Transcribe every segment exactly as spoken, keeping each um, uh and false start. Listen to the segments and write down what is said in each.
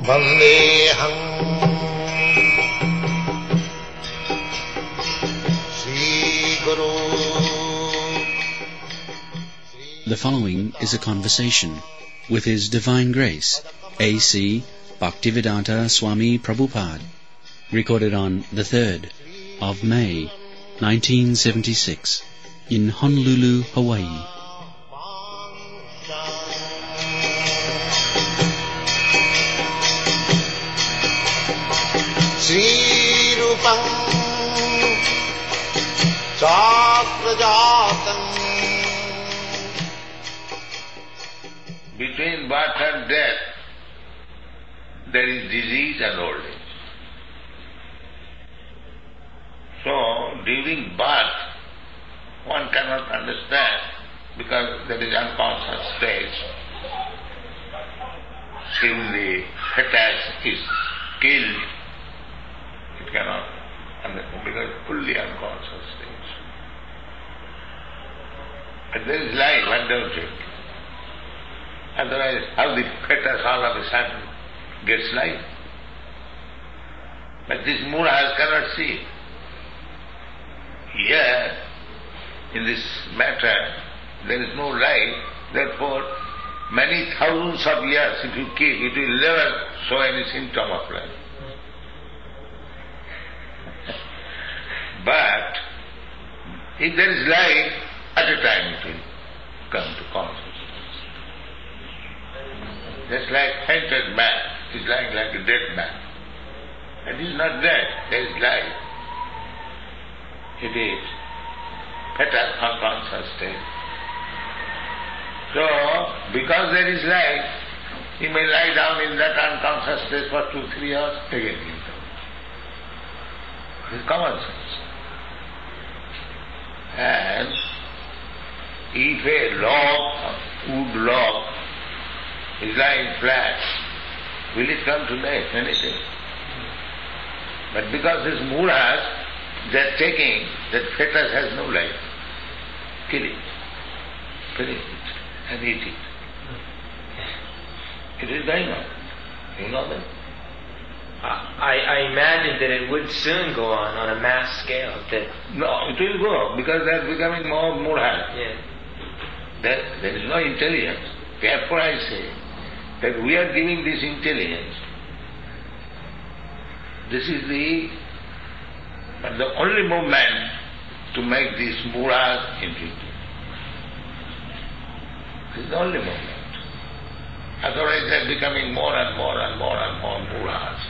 Vandeham Sri Guru. The following is a conversation with His Divine Grace, A C Bhaktivedanta Swami Prabhupada, recorded on the third of May, nineteen seventy-six, in Honolulu, Hawaii. Sri Rupam Chakrajatam. Between birth and death, there is disease and old age. So, during birth, one cannot understand because there is unconscious stage. Till the fetus is killed, it cannot understand because it's fully unconscious stage. But there is life, why don't you? Otherwise, how the fetus all of a sudden gets life? But this Murahas cannot see. Here, in this matter, there is no life, therefore, many thousands of years if you keep, it will never show any symptom of life. But, if there is life, at a time it will come to consciousness. Just like fainted man is lying like a dead man. And he is not dead, there is life. It is fetal unconscious state. So, because there is life, he may lie down in that unconscious state for two, three hours, again he will come. This is common sense. And if a log, wood log, is lying flat, will it come to life? Anything. But because this Murahas, they are taking that fetus has no life. Kill it. Finish it. And eat it. It is going on. You know that? I, I imagine that it would soon go on on a mass scale. That no, it will go because they are becoming more Murahas. Yeah. There, there is no intelligence. Therefore I say that we are giving this intelligence. This is the but the only movement to make these Murahas into it. This is the only movement. Otherwise they are becoming more and more and more and more Murahas.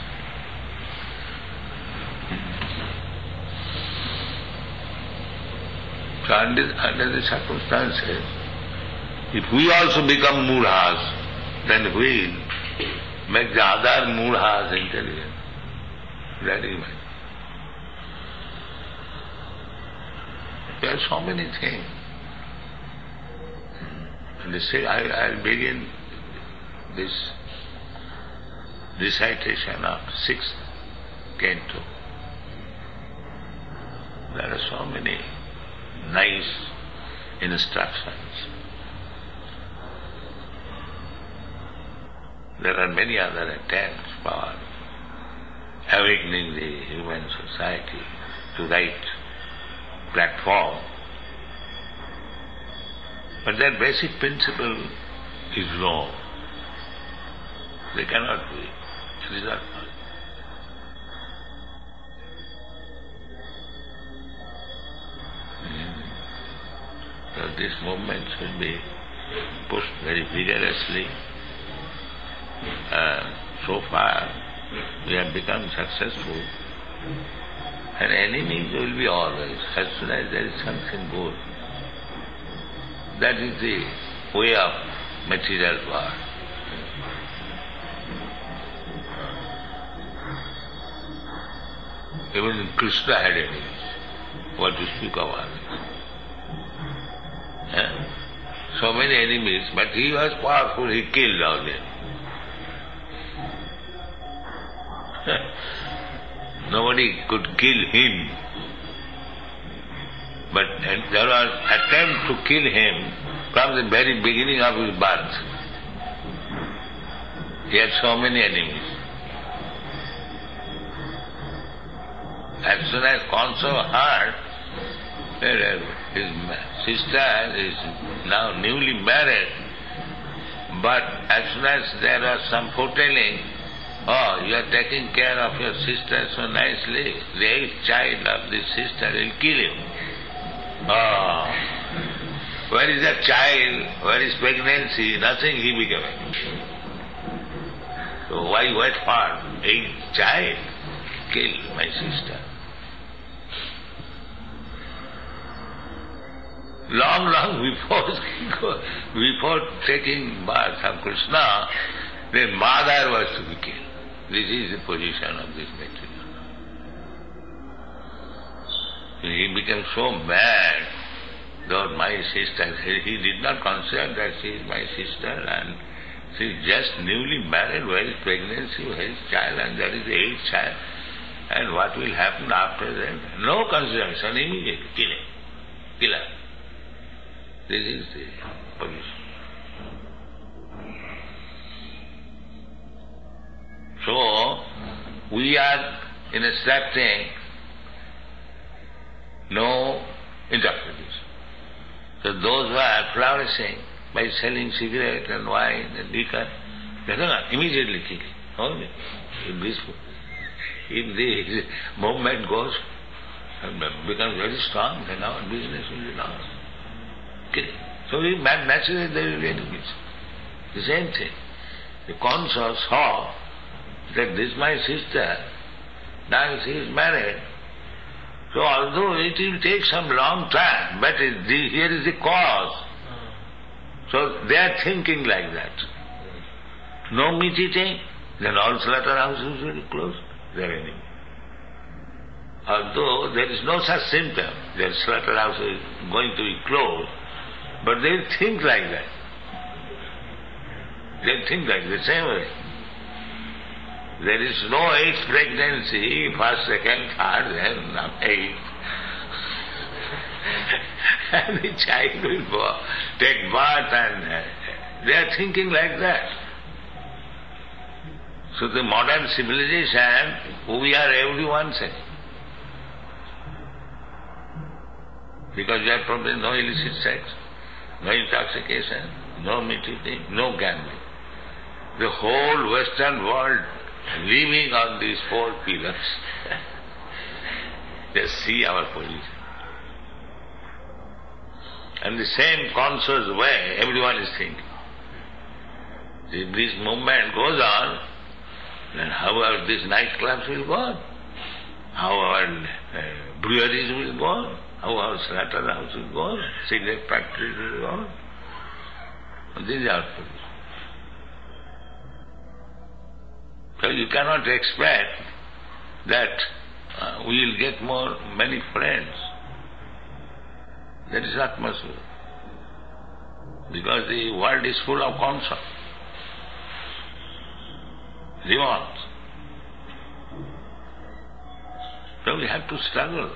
So under, under the circumstances, if we also become Murahas, then we will make the other Murahas intelligent. That is my. There are so many things. And they say, I, I'll begin this recitation of sixth canto. There are so many nice instructions. There are many other attempts for awakening the human society to right platform. But their basic principle is wrong. They cannot do it. It is not possible. So this movement should be pushed very vigorously. Uh, so far we have become successful, and enemies will be always, as soon as there is something good. That is the way of material war. Even Krishna had enemies. What to speak of others? Eh? So many enemies, but he was powerful, he killed all them. Nobody could kill him. But there was attempt to kill him from the very beginning of his birth. He had so many enemies. As soon as Kansa heard that his sister is now newly married, but as soon as there was some foretelling, oh, you are taking care of your sister so nicely, the eighth child of this sister will kill you. Oh, where is that child? Where is pregnancy? Nothing he became. So why wait for eighth child? Kill my sister. Long, long before, before taking birth of Krishna, the mother was to be killed. This is the position of this material. He became so mad that my sister, he did not consider that she is my sister and she is just newly married, where is pregnancy, where is child, and that is the eighth child. And what will happen after that? No consideration, immediately killing. Kill her. This is the position. So, we are instructing no interpretation. So those who are flourishing by selling cigarette and wine and liquor, they cannot immediately kill it. Only if this, if the movement goes and becomes very strong, then our business will be lost. Kill it. So we naturally there will be enemies. The same thing. The Kansa saw that this is my sister, now she is married. So although it will take some long time, but it, the, here is the cause. So they are thinking like that. No meat eating, then all slaughterhouses will be closed, their enemy. Although there is no such symptom, their slaughterhouse is going to be closed, but they think like that. They think like the same way. There is no eighth pregnancy, first, second, third, then eighth. And the child will take birth and uh, they are thinking like that. So the modern civilization, we are everyone saying. Because we have probably no illicit sex, no intoxication, no meat eating, no gambling. The whole Western world living on these four pillars. They see our position. And the same conscious way everyone is thinking. If this movement goes on, then how our these nightclubs will go on, how our uh, breweries will go on, how our slaughterhouse will go on, cigarette factories will go on. And this is our position. So you cannot expect that uh, we will get more, many friends. That is not possible. Because the world is full of Kansa, demons. So we have to struggle.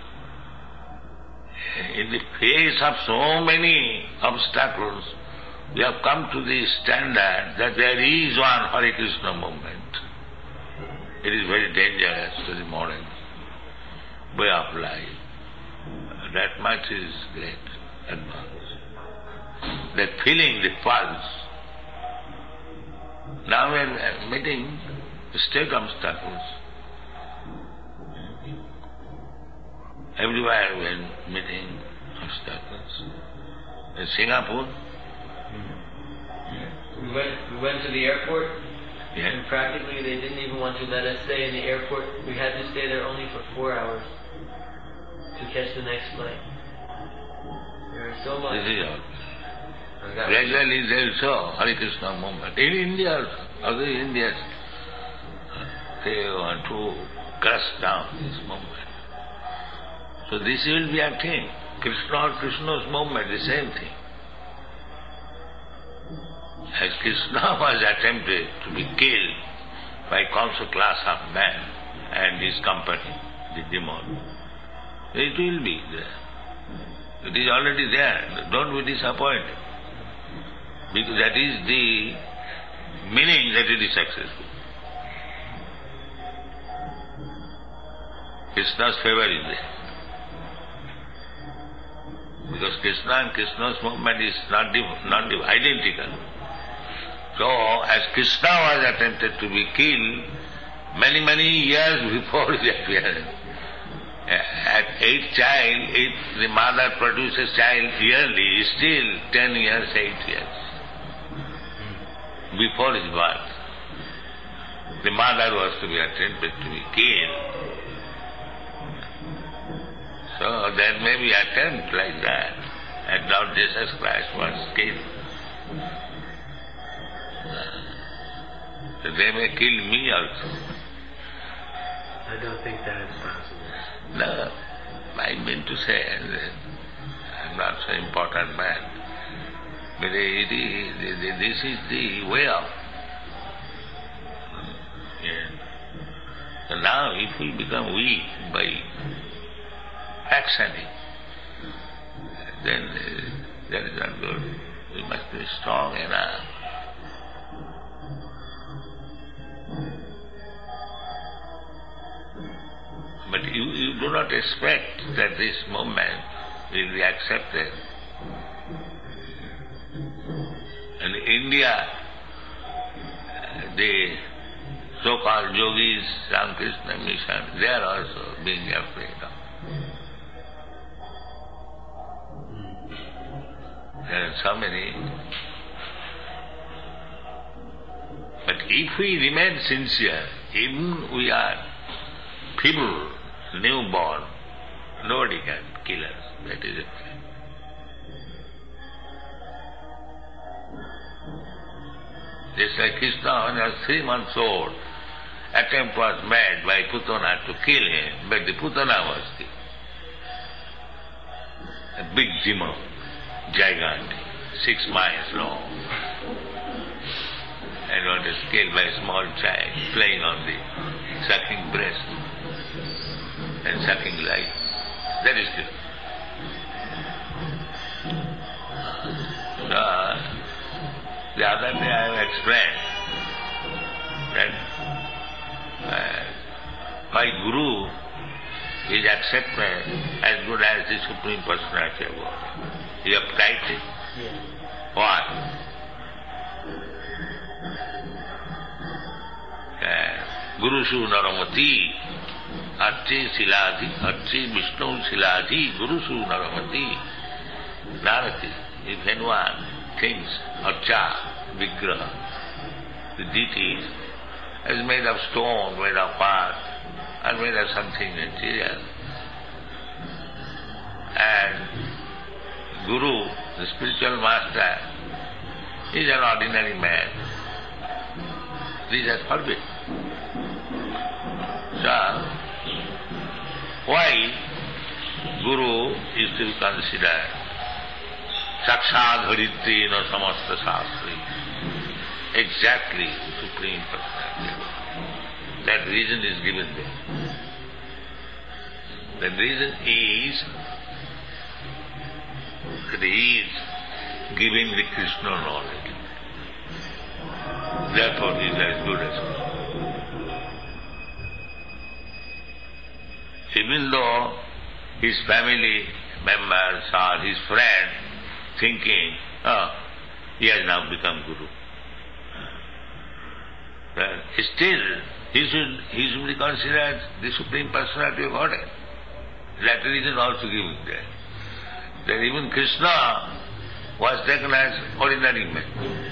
In the face of so many obstacles, we have come to the standard that there is one Hare Krishna movement. It is very dangerous to the modern way of life. That much is great advance. That feeling, the pulse. Now we are meeting state obstacles. Everywhere we are meeting obstacles. In Singapore, We went, we went to the airport, yeah. and practically they didn't even want to let us stay in the airport. We had to stay there only for four hours to catch the next flight. There was so much. This is all. Regularly there is so Hare Krishna movement. In India also, other Indians, they want to crush down this movement. So this will be a thing. Krishna or Krishna's movement, the same thing. As Krishna was attempted to be killed by Kansa class of man and his company, the demon, it will be there. It is already there. Don't be disappointed. Because that is the meaning that it is successful. Krishna's favor is there. Because Krishna and Krishna's movement is not, not identical. So, as Krishna was attempted to be killed many, many years before his appearance, at eighth child, if the mother produces child yearly, still ten years, eight years before his birth, the mother was to be attempted to be killed. So there may be attempt like that, and Lord Jesus Christ was killed. So they may kill me also. I don't think that is possible. No, I mean to say that I'm not so important man. But it is, this is the way of. Yeah. So now if we become weak by actioning, then uh, that is not good. We must be strong enough. But you, you do not expect that this movement will be accepted. In India, the so-called yogis, Ramakrishna Mission, they are also being afraid of. There are so many. But if we remain sincere, even we are feeble, newborn, nobody can kill us. That is it. Just like Krishna, when he was three months old, attempt was made by Putana to kill him, but the Putana was killed. A big demon, gigantic, six miles long, and was killed by a small child playing on the sucking breast and sucking life. That is good. So, the other day I have explained that uh, my Guru is accepted as good as the Supreme Personality of God. You have typed it? Yes. What? Uh, Guru Su Naramati, Arche Siladi, Arche Vishnu Siladi, Guru Su Naramati, Narati. If anyone thinks Archa, Vigraha, the deities, is made of stone, made of earth, or made of something material. And Guru, the spiritual master, is an ordinary man. These are forbidden. So, why Guru is to be considered Sakshat Haritri no Samasta Shastri, exactly Supreme Personality. That reason is given there. The reason is that he is giving the Krishna knowledge. Therefore he is as good as God. Even though his family members or his friends thinking, oh, he has now become Guru. Well, still, he should, he should be considered the Supreme Personality of Godhead. That reason also given there. That even Krishna was taken as ordinary man.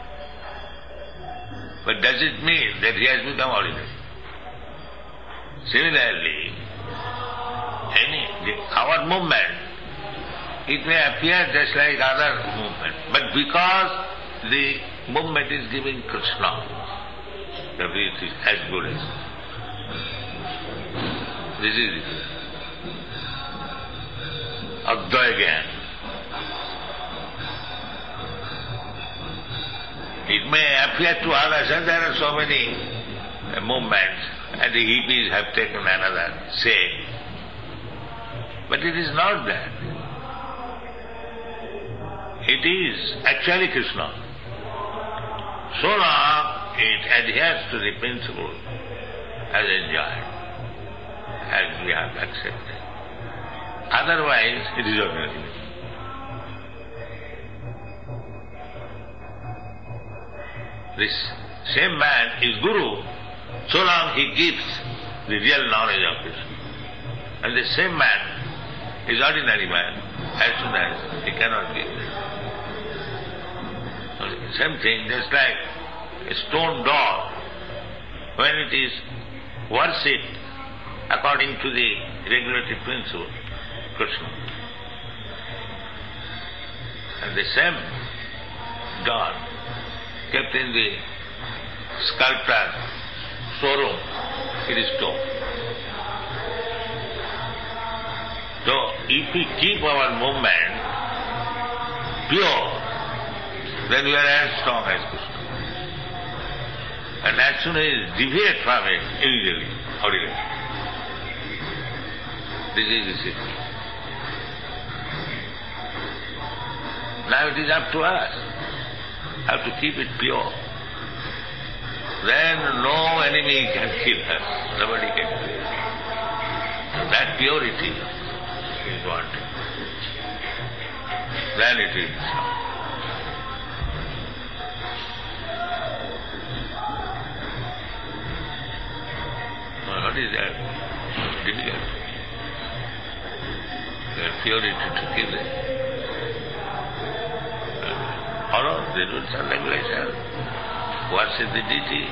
But does it mean that he has become ordinary? Similarly, any, the, our movement, it may appear just like other movement, but because the movement is giving Krishna, the it is as good as. This is it. Advaya Gyan. It may appear to others that there are so many uh, movements and the hippies have taken another shape. But it is not that. It is actually Krishna. So long it adheres to the principle as enjoyed. as we have accepted. Otherwise, it is ordinary. This same man is Guru, so long he gives the real knowledge of Krishna. And the same man is ordinary man, as soon as he cannot give. Same thing, just like a stone dog, when it is worshipped according to the regulative principle, Krishna. And the same dog kept in the sculptor showroom, it is stone. So, if we keep our movement pure, then we are as strong as Krishna. And as soon as we deviate from it, immediately, ordinary. This is the secret. Now it is up to us how to keep it pure. Then no enemy can kill us. Nobody can kill us. That purity is wanted. Then it is strong. What is that? Difficult. Their purity to kill it. Follow the rules and regulations. Worship the deity.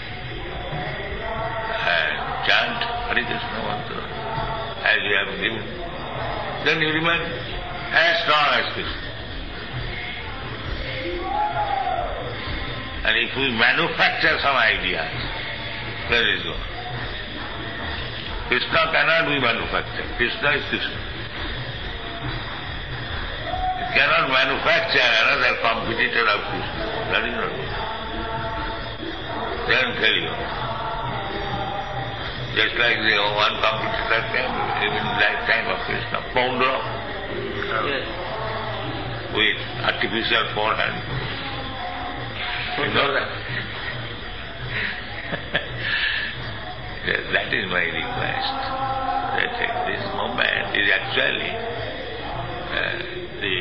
And chant Hare Krishna mantra as we have given. Then you remain as strong as Krishna. And if we manufacture some ideas, where is God? Krishna cannot be manufactured. Krishna is Krishna. It cannot manufacture another competitor of Krishna. That is not good. They can tell you. Just like the one competitor came even in the lifetime of Krishna, Poundra, Yes. with artificial forehand. You know that? Yes, that is my request. That uh, this movement is actually uh, the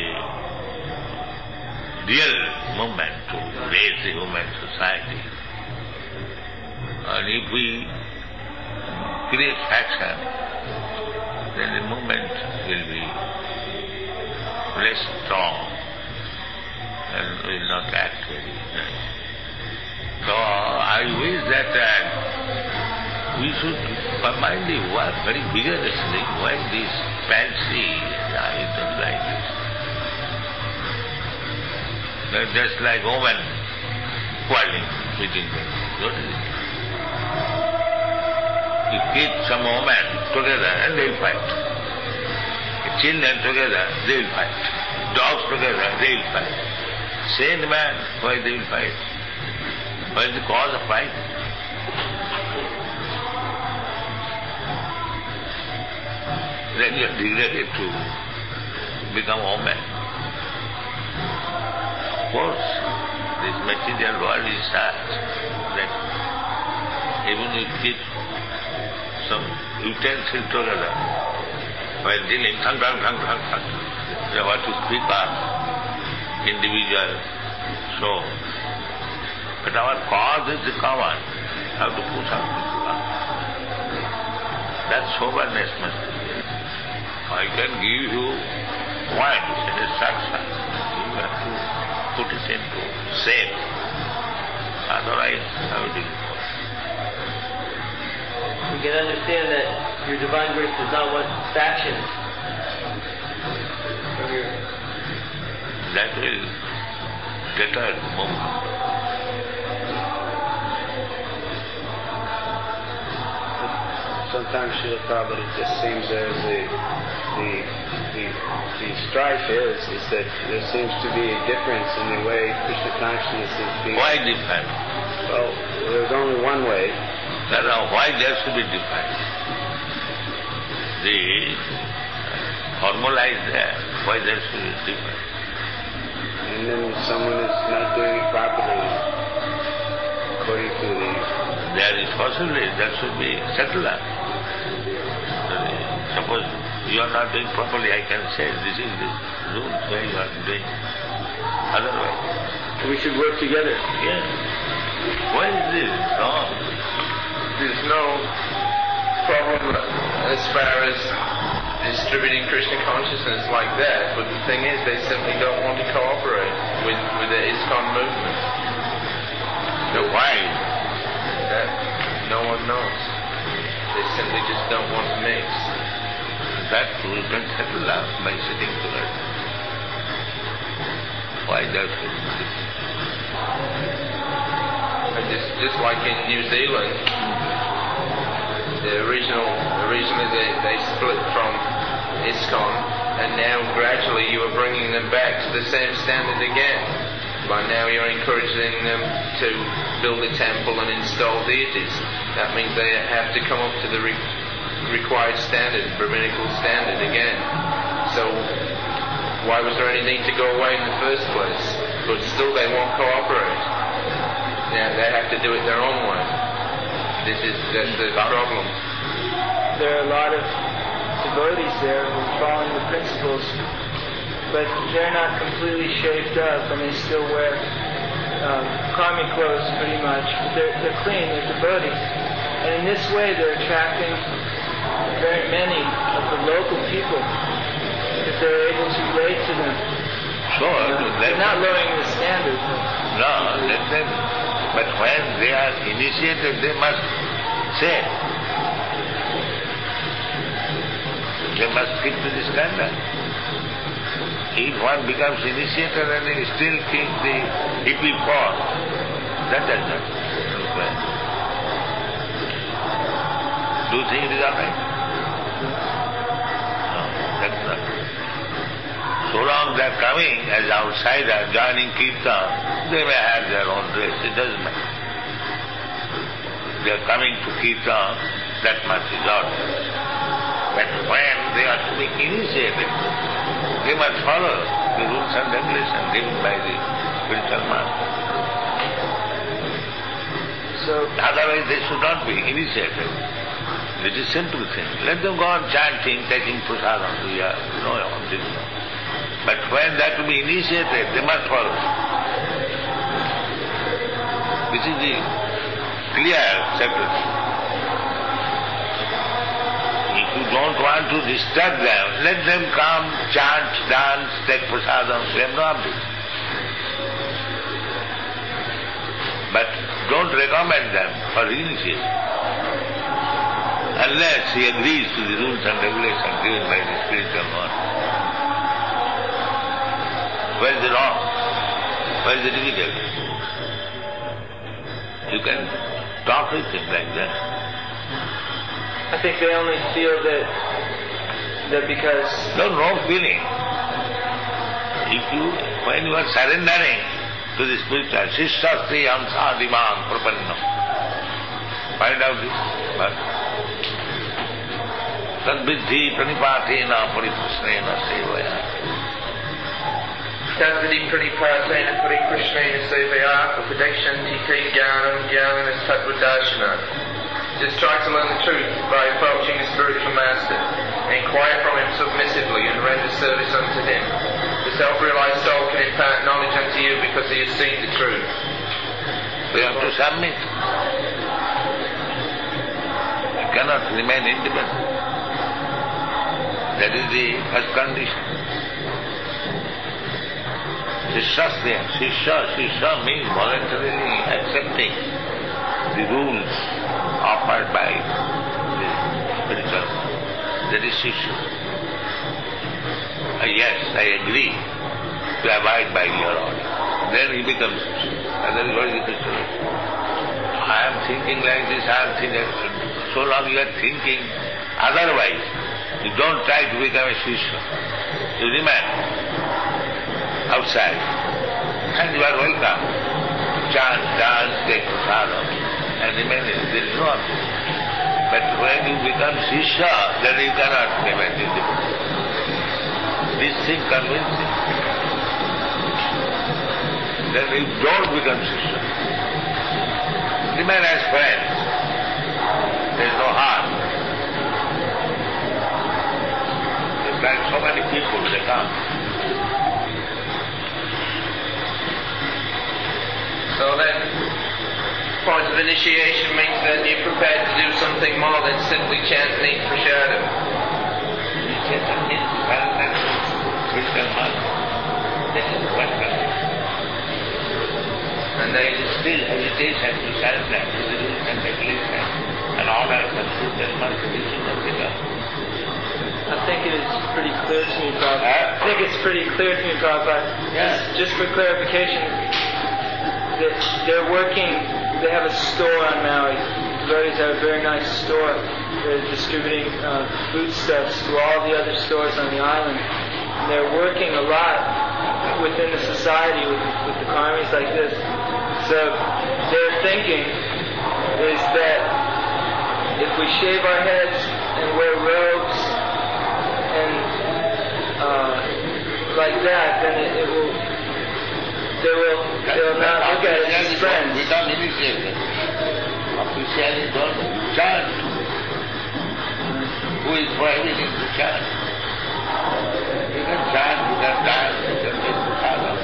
real movement to raise the human society. And if we create faction, then the movement will be less strong and will not act very nice. So I wish that uh, we should permanently work very vigorously when this fancy, I don't like it. They're just like women quarreling between them. What is it? You keep some women together and they'll fight. Children together, they'll fight. Dogs together, they'll fight. Sane man, why they will fight? What is the cause of fight? Then you are degraded to become a woman. Of course, this material world is such that even if you keep some utensil together, while dealing, thang, thang, thang, thang, thang, they want to pick up individual soul. But our cause is the common, how to push our people up. That's soberness must be. I can give you points and instructions. You have to put it into shape. Otherwise, how do you go? We can understand that your divine grace does not want factions from your... That will deter the movement. Sometimes, Srila Prabhupada, it just seems there's the, the, the, the strife is, is that there seems to be a difference in the way Krishna consciousness is being... Why different? Well, there's only one way. No, no, why there should be different? The formula is there. Why there should be different? And then someone is not doing it properly according to the... There is possibly, there should be secular. suppose you are not doing properly, I can say this is the rule where you are doing. Otherwise. We should work together. Yes. Why is this wrong? There's no problem as far as distributing Krishna consciousness like that, but the thing is they simply don't want to cooperate with, with the ISKCON movement. So why? That no one knows. They simply just don't want to mix. That we can settle out by sitting together. Why does it? And just, just like in New Zealand, the original, originally they, they split from ISKCON, and now gradually you are bringing them back to the same standard again. By now you're encouraging them to build a temple and install deities. That means they have to come up to the re- required standard, Brahminical standard again. So why was there any need to go away in the first place? But still they won't cooperate. Now they have to do it their own way. This is that's the problem. There are a lot of devotees there who are following the principles, but they're not completely shaved up and they still wear um, karmic clothes pretty much. But they're, they're clean, they're devotees. And in this way they're attracting very many of the local people that they're able to relate to them. Sure. Uh, they're not lowering the standard. No, let them. But when they are initiated, they must say. They must keep to the standard. If one becomes initiated and he still keeps the hippie form, that does not look well. Do you think it is all right? No, that's not. So long they are coming as outsiders, joining Kirtan, they may have their own dress, it doesn't matter. They are coming to Kirtan, that much is all. But when they are to be initiated, they must follow the rules and regulations given by the spiritual master. So, otherwise they should not be initiated. It is a simple thing. Let them go on chanting, taking prasadam. We are no on this. But when they are to be initiated, they must follow. This is the clear separation. If you don't want to disturb them, let them come, chant, dance, take prasadam. We have no objection. But don't recommend them for initiation unless he agrees to the rules and regulations given by the spiritual master. Where is the wrong? Where is the difficulty? You can talk with him like that. I think they only feel that that because No, no feeling. If you, when you are surrendering to the spiritual, Shishastri Amsa Dimam Prapanna. Find out this. But Tadviddhi Pranipathena Parikrishna Sevaya. Tadviddhi Pranipatena Parikrishna Sevaya Upadeshanti Te Jnanam Jnanam Tattvadarshana. Just try to learn the truth by approaching the spiritual master. Inquire from him submissively and render service unto him. The self-realized soul can impart knowledge unto you because he has seen the truth. We have to submit. You cannot remain independent. That is the first condition. Shishasya. Shisha, Shisha means voluntarily accepting the rules offered by the spiritual. That is Shisha. Uh, yes, I agree to abide by your order. Then he becomes Shisha. Otherwise, what is the Shisha? I am thinking like this, I am thinking. So long you are thinking otherwise, you don't try to become a Shisha. You remain outside. And you are welcome. Chant, dance, take prasadam, and remain. There is no object. But when you become Shisha, then you cannot remain independent. This thing convinces. Then you don't become Shisha. Remain as friends. There is no harm. there are so many people, they come. So then, point of initiation means that you're prepared to do something more than simply chant Neem Prashadam. We chant Neem Prashadam, Christian monk. This is Western. And they still hesitation to chant that, to the rules and regulations, and order of Christian monks, this is not enough. I think it is pretty clear to me, Prabhupada. I think it's pretty clear to me, Prabhupada. Yeah. Just for clarification, that they're working, they have a store on Maui. The devotees have a very nice store. They're distributing uh, foodstuffs to all the other stores on the island. And they're working a lot within the society with, with the karmis like this. So their thinking is that if we shave our heads and wear robes and uh, like that, then it, it will, they will, they will not look at us as friends. Without initiation, officially don't chant. Who is prohibiting to chant? You can chant, you can dance, you can make prasadam.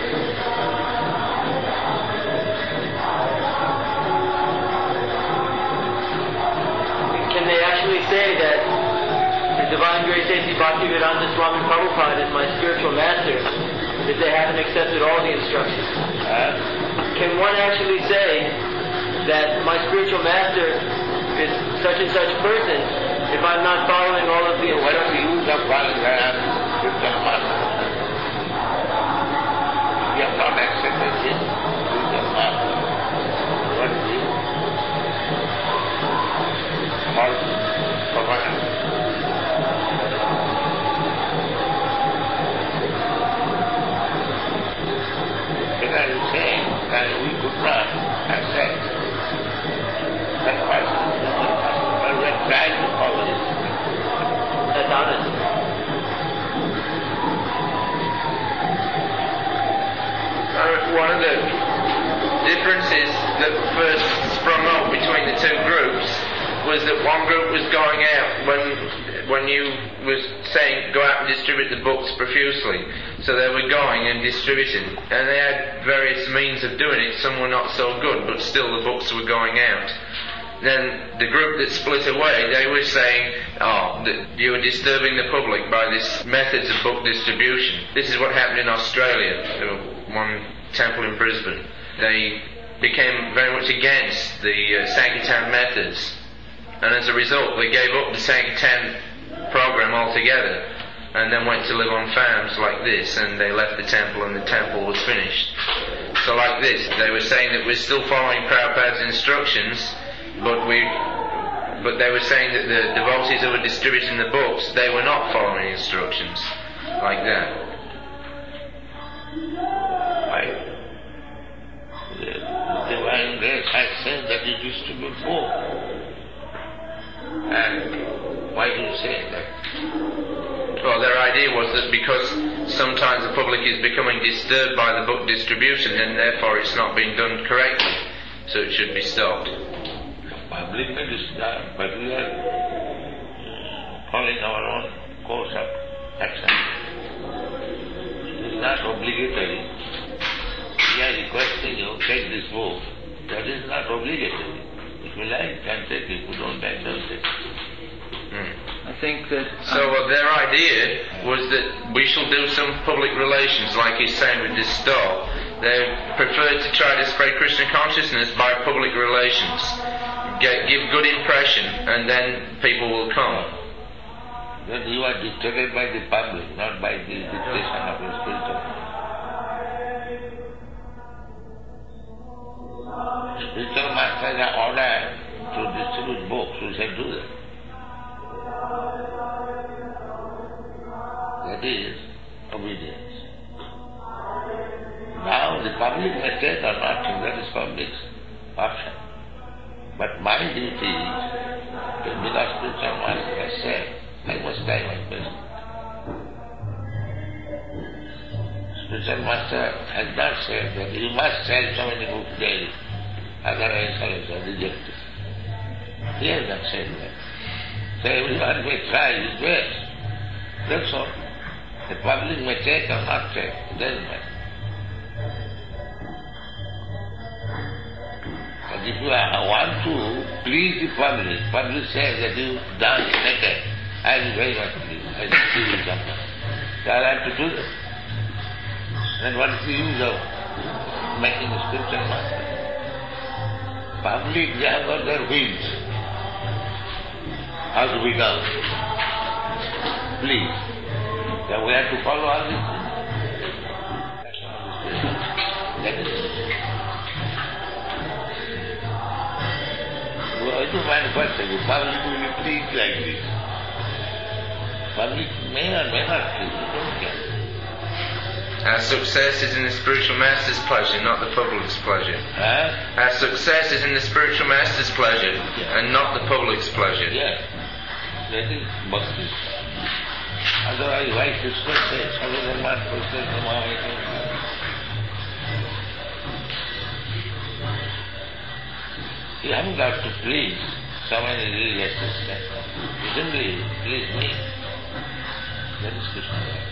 Can they actually say that the Divine Grace A C Bhaktivedanta Swami Prabhupada is my spiritual master if they haven't accepted all the instructions? Uh, Can one actually say that my spiritual master is such and such person if I'm not following all of the what is the instructions? use of calling them Christian master? We have not accepted him, Christian master. What is it? False propaganda. Because you say that we could not accept that person, but we are trying to follow it. That's honest. Uh, one of the differences that first sprung up between the two groups was that one group was going out when when you was saying go out and distribute the books profusely. So they were going and distributing, and they had various means of doing it. Some were not so good, but still the books were going out. Then the group that split away, they were saying, oh, that you are disturbing the public by this methods of book distribution. This is what happened in Australia, one temple in Brisbane. They became very much against the uh, Sankirtan methods, and as a result they gave up the Sankirtan program altogether and then went to live on farms like this, and they left the temple and the temple was finished. So like this, they were saying that we're still following Prabhupada's instructions, but we, but they were saying that the devotees who were distributing the books, they were not following instructions like that. Right. The Divine Grace has said that you distribute book. And why do you say that? Well, their idea was that because sometimes the public is becoming disturbed by the book distribution, and therefore it's not being done correctly, so it should be stopped. Public may disturb, but we are following our own course of action. It is not obligatory. We are requesting you, take this book. That is not obligatory. If you like, can take it. If you don't like, don't take it. Mm. I think that... So uh, their idea was that we shall do some public relations, like he's saying with this stall. They preferred to try to spread Krishna consciousness by public relations. Get, give good impression, and then people will come. Then you are dictated by the public, not by the dictation of your spiritual. Spiritual masters are ordered to distribute books, we shall do that. That is obedience. Now the public may take or not take, that is public's option. But my duty is, because spiritual master has said, I must try my best. Spiritual master has not said that you must sell so many books daily, otherwise I shall reject it. He has not said that. So everyone may try his best. That's all. The public may take or not take, it doesn't matter. But if you want to please the public, public says that you dance naked, I will very much pleased. I will see you something. So I have to do that. Then what is the use of making a spiritual master? Public, they have got their whims. How to become? Please. Then we have to follow all this. That is it. We have to find first the public will be pleased like this. Public may or may not please, we don't care. Our success is in the spiritual master's pleasure, not the public's pleasure. Huh? Our success is in the spiritual master's pleasure, Yeah. and not the public's pleasure. Yes. That is bhakti. Otherwise, why Krishna says, Sarvadharman Prastham Mahayate? You haven't got to please someone in religious system. You simply please me. That is Krishna.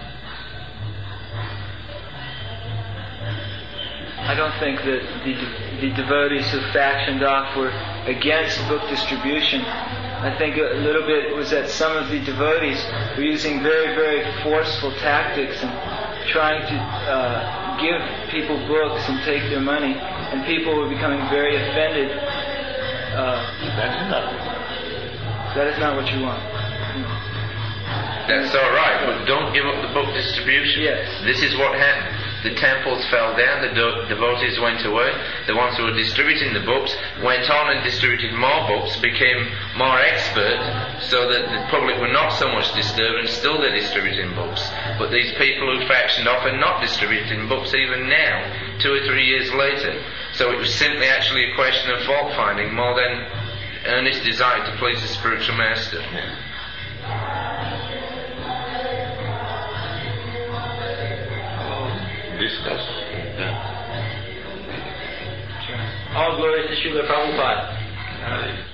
I don't think that the, the devotees who factioned off were against book distribution. I think a little bit was that some of the devotees were using very, very forceful tactics and trying to uh, give people books and take their money, and people were becoming very offended. Uh, That's not. that is not what you want. That's all right, but don't give up the book distribution. Yes. This is what happened. The temples fell down, the do- devotees went away, the ones who were distributing the books went on and distributed more books, became more expert, so that the public were not so much disturbed, and still they're distributing books. But these people who factioned off are not distributing books even now, two or three years later. So it was simply actually a question of fault finding more than earnest desire to please the spiritual master. Discuss. All glories to Srila Prabhupada.